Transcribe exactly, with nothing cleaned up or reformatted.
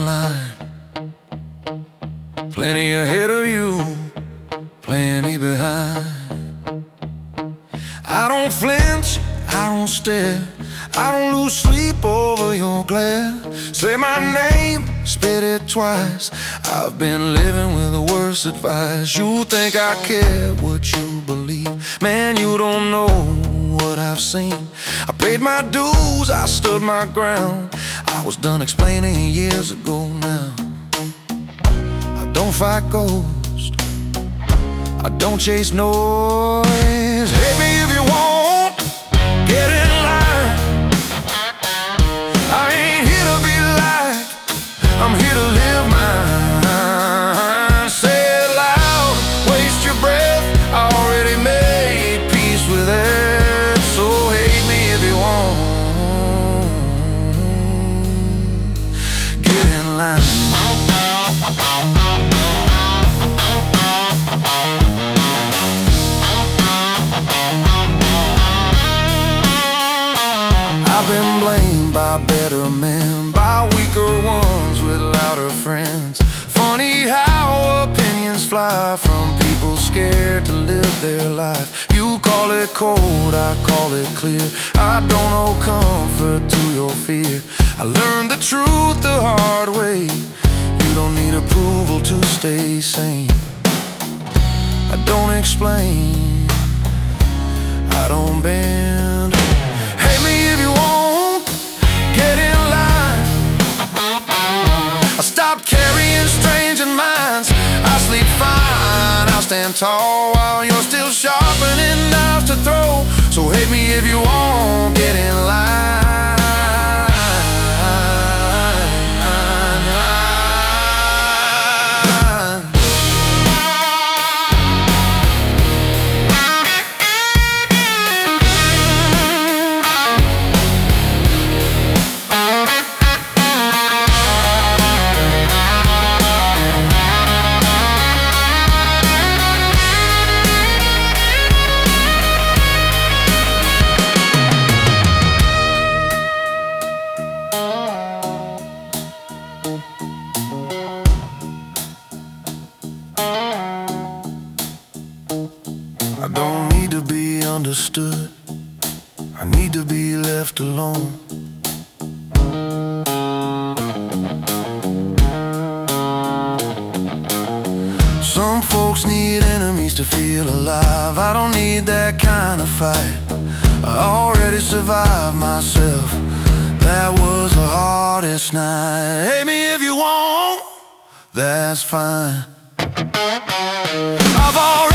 in line. Plenty ahead of you, plenty behind. I don't flinch, I don't stare, I don't lose sleep over your glare. Say my name, spit it twice. I've been living with the worst advice. You think I care what you believe? Man, you don't know what I've seen. I paid my dues, I stood my ground. I was done explaining years ago now. I don't fight ghosts, I don't chase noise. Hate me if you want, get in line. I ain't here to be liked, I'm here to live mine. Say it loud, waste your breath, I already made peace with it. So hate me if you want, get in line. I've been blamed by better men, by weaker ones with louder friends. Funny how opinions fly from people scared to live their life. You call it cold, I call it clear. I don't know comfort to your fear. I learned the truth the hard way. You don't need approval to stay sane. I don't explain, I don't bend. Hate me if you want, get in line. I stopped carrying strange minds. I sleep fine, I'll stand tall while you're still sharpening knives to throw. So hate me if you want, get in line. I don't need to be understood, I need to be left alone. Some folks need enemies to feel alive. I don't need that kind of fight, I already survived myself. That was the hardest night. Hate me if you want, that's fine. I've already